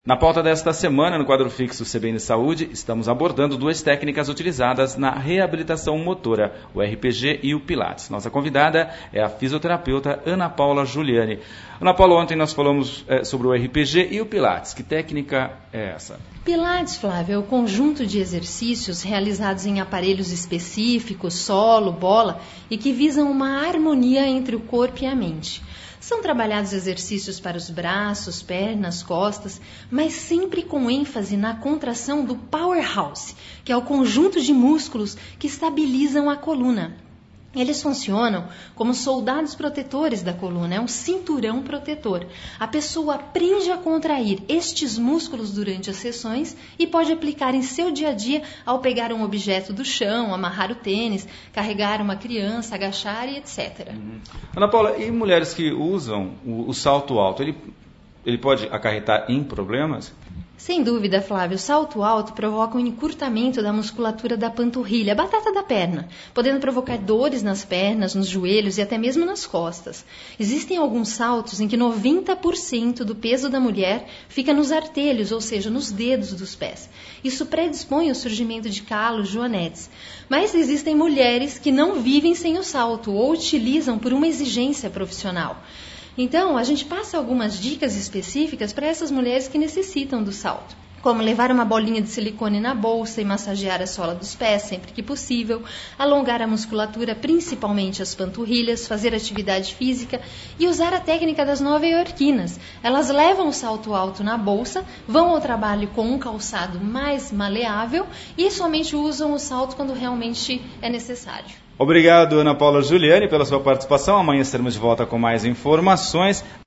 Na pauta desta semana, no quadro fixo CBN Saúde, estamos abordando duas técnicas utilizadas na reabilitação motora, o RPG e o Pilates. Nossa convidada é a fisioterapeuta Ana Paula Giuliani. Ana Paula, ontem nós falamos sobre o RPG e o Pilates. Que técnica é essa? Pilates, Flávio, é o conjunto de exercícios realizados em aparelhos específicos, solo, bola, e que visam uma harmonia entre o corpo e a mente. São trabalhados exercícios para os braços, pernas, costas, mas sempre com ênfase na contração do powerhouse, que é o conjunto de músculos que estabilizam a coluna. Eles funcionam como soldados protetores da coluna, é um cinturão protetor. A pessoa aprende a contrair estes músculos durante as sessões e pode aplicar em seu dia a dia ao pegar um objeto do chão, amarrar o tênis, carregar uma criança, agachar e etc. Ana Paula, e mulheres que usam o salto alto, ele pode acarretar em problemas? Sem dúvida, Flávio, o salto alto provoca um encurtamento da musculatura da panturrilha, a batata da perna, podendo provocar dores nas pernas, nos joelhos e até mesmo nas costas. Existem alguns saltos em que 90% do peso da mulher fica nos artelhos, ou seja, nos dedos dos pés. Isso predispõe ao surgimento de calos, joanetes. Mas existem mulheres que não vivem sem o salto ou utilizam por uma exigência profissional. Então, a gente passa algumas dicas específicas para essas mulheres que necessitam do salto, como levar uma bolinha de silicone na bolsa e massagear a sola dos pés sempre que possível, alongar a musculatura, principalmente as panturrilhas, fazer atividade física e usar a técnica das nova-iorquinas. Elas levam o salto alto na bolsa, vão ao trabalho com um calçado mais maleável e somente usam o salto quando realmente é necessário. Obrigado, Ana Paula Giuliani, pela sua participação. Amanhã estaremos de volta com mais informações.